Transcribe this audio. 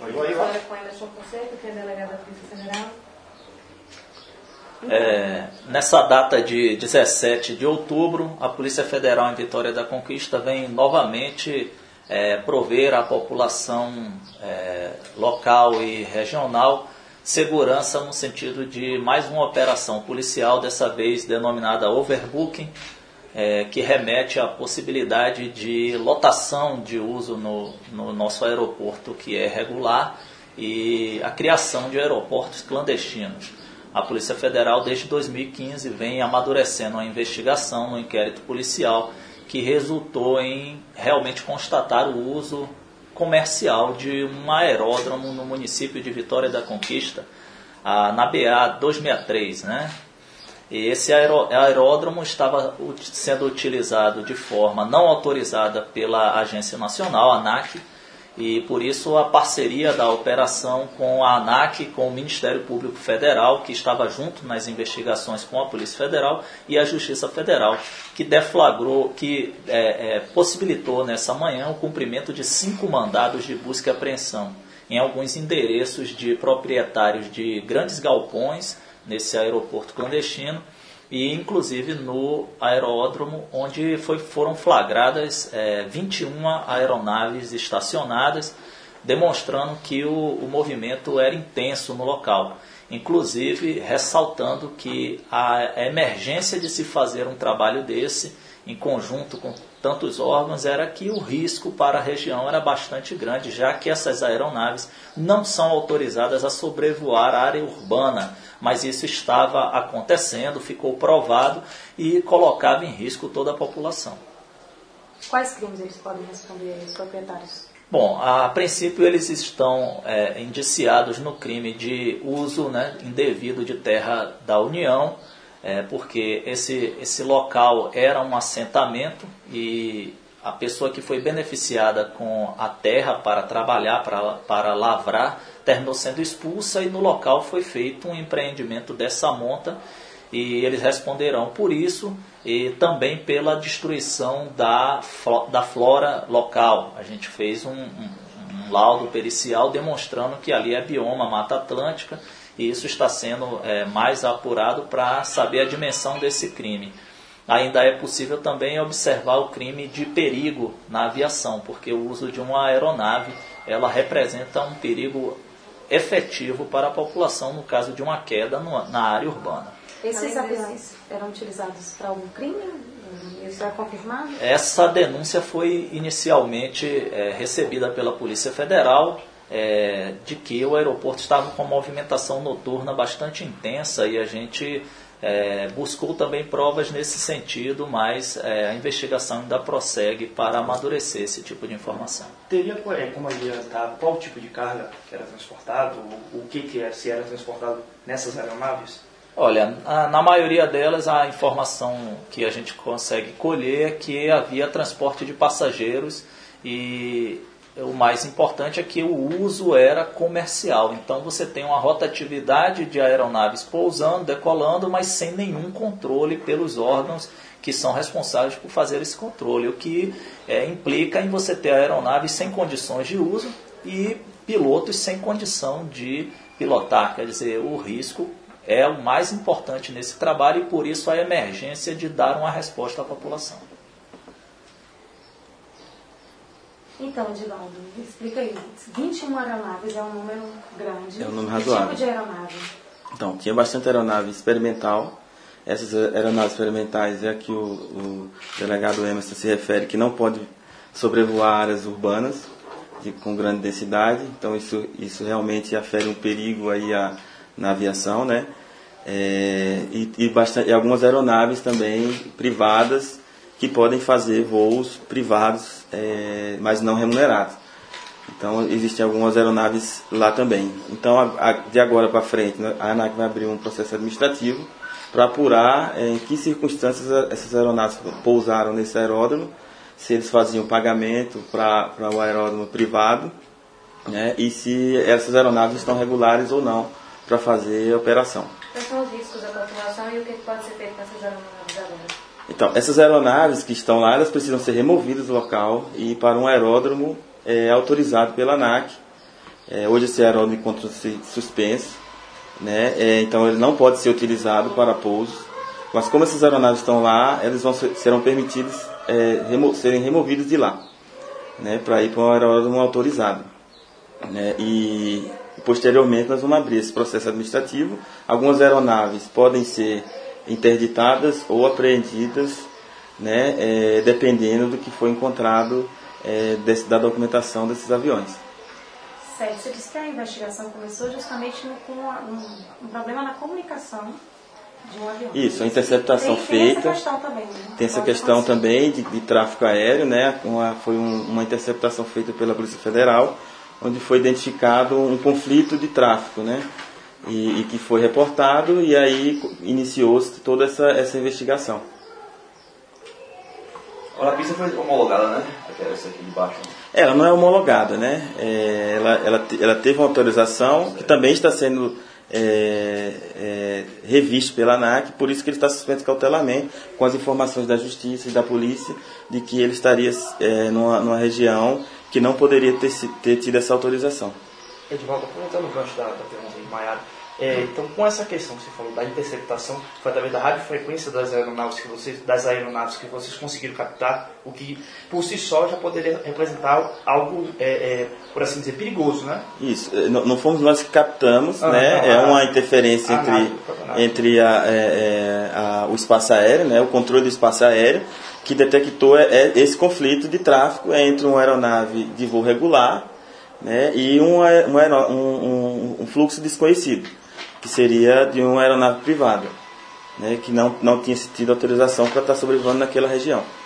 Agora com Emerson Fonseca, que é delegado da Polícia Federal. Nessa data de 17 de outubro, a Polícia Federal em Vitória da Conquista vem novamente prover à população local e regional segurança no sentido de mais uma operação policial, dessa vez denominada Overbooking, que remete à possibilidade de lotação de uso no nosso aeroporto, que é regular, e a criação de aeroportos clandestinos. A Polícia Federal, desde 2015, vem amadurecendo a investigação no inquérito policial, que resultou em realmente constatar o uso comercial de um aeródromo no município de Vitória da Conquista, na BA 263, né? E esse aeródromo estava sendo utilizado de forma não autorizada pela Agência Nacional, a ANAC, e por isso a parceria da operação com a ANAC, com o Ministério Público Federal, que estava junto nas investigações com a Polícia Federal e a Justiça Federal, que deflagrou, que possibilitou nessa manhã o cumprimento de 5 mandados de busca e apreensão em alguns endereços de proprietários de grandes galpões nesse aeroporto clandestino, e inclusive no aeródromo, onde foram flagradas 21 aeronaves estacionadas, demonstrando que o movimento era intenso no local. Inclusive ressaltando que a emergência de se fazer um trabalho desse, em conjunto com tantos órgãos, era que o risco para a região era bastante grande, já que essas aeronaves não são autorizadas a sobrevoar a área urbana, mas isso estava acontecendo, ficou provado e colocava em risco toda a população. Quais crimes eles podem responder, os proprietários? Bom, a princípio eles estão indiciados no crime de uso indevido de terra da União, porque esse local era um assentamento e a pessoa que foi beneficiada com a terra para trabalhar, para lavrar, terminou sendo expulsa, e no local foi feito um empreendimento dessa monta, e eles responderão por isso e também pela destruição da flora local. A gente fez um laudo pericial demonstrando que ali é bioma Mata Atlântica, e isso está sendo mais apurado para saber a dimensão desse crime. Ainda é possível também observar o crime de perigo na aviação, porque o uso de uma aeronave ela representa um perigo efetivo para a população no caso de uma queda na área urbana. Esses aviões eram utilizados para algum crime? Isso é confirmado? Essa denúncia foi inicialmente recebida pela Polícia Federal, de que o aeroporto estava com uma movimentação noturna bastante intensa, e a gente buscou também provas nesse sentido, mas a investigação ainda prossegue para amadurecer esse tipo de informação. Teria como adiantar qual tipo de carga que era transportado, se era transportado nessas aeronaves? Olha, na maioria delas a informação que a gente consegue colher é que havia transporte de passageiros, e o mais importante é que o uso era comercial. Então você tem uma rotatividade de aeronaves pousando, decolando, mas sem nenhum controle pelos órgãos que são responsáveis por fazer esse controle, o que implica em você ter aeronaves sem condições de uso e pilotos sem condição de pilotar. Quer dizer, o risco é o mais importante nesse trabalho, e por isso a emergência de dar uma resposta à população. Então, Edilaldo, explica aí. 21 aeronaves é um número grande. É um número razoável. Que tipo de aeronave? Então, tinha bastante aeronave experimental. Essas aeronaves experimentais é a que o delegado Emerson se refere, que não pode sobrevoar áreas urbanas com grande densidade. Então, isso realmente afere um perigo aí na aviação, né? E algumas aeronaves também privadas que podem fazer voos privados, mas não remunerados. Então, existem algumas aeronaves lá também. Então, de agora para frente, a ANAC vai abrir um processo administrativo para apurar em que circunstâncias essas aeronaves pousaram nesse aeródromo, se eles faziam pagamento para o aeródromo privado, né, e se essas aeronaves estão regulares ou não para fazer a operação. Quais são os riscos da população e o que pode ser feito com essas aeronaves agora? Então, essas aeronaves que estão lá, elas precisam ser removidas do local e ir para um aeródromo autorizado pela ANAC, Hoje esse aeródromo encontra-se suspenso, né? Então ele não pode ser utilizado para pousos. Mas como essas aeronaves estão lá, elas serão permitidas serem removidas de lá, né? Para ir para um aeródromo autorizado, né? E posteriormente nós vamos abrir esse processo administrativo. Algumas aeronaves podem ser interditadas ou apreendidas, né? Dependendo do que foi encontrado da documentação desses aviões. Certo, você disse que a investigação começou justamente com um problema na comunicação de um avião. Isso, a interceptação feita. Tem essa questão também, né? Tem essa questão também de tráfego aéreo, né? Foi uma interceptação feita pela Polícia Federal, onde foi identificado um conflito de tráfego, né? E que foi reportado, e aí iniciou-se toda essa investigação. A pista foi homologada, né? Essa aqui de baixo. Ela não é homologada, né? Ela teve uma autorização que também está sendo revisto pela ANAC, por isso que ele está suspenso cautelarmente, com as informações da Justiça e da Polícia de que ele estaria numa região que não poderia ter tido essa autorização. Edivaldo, aproveitando o gancho da pergunta de Maiara, então com essa questão que você falou da interceptação, foi através da radiofrequência das aeronaves que vocês conseguiram captar, o que por si só já poderia representar algo, por assim dizer, perigoso, né? Isso, não fomos nós que captamos, né? É uma interferência entre o espaço aéreo, né? O controle do espaço aéreo, que detectou esse conflito de tráfego entre uma aeronave de voo regular, né? E um fluxo desconhecido, que seria de uma aeronave privada, né? Que não tinha tido autorização para estar sobrevoando naquela região.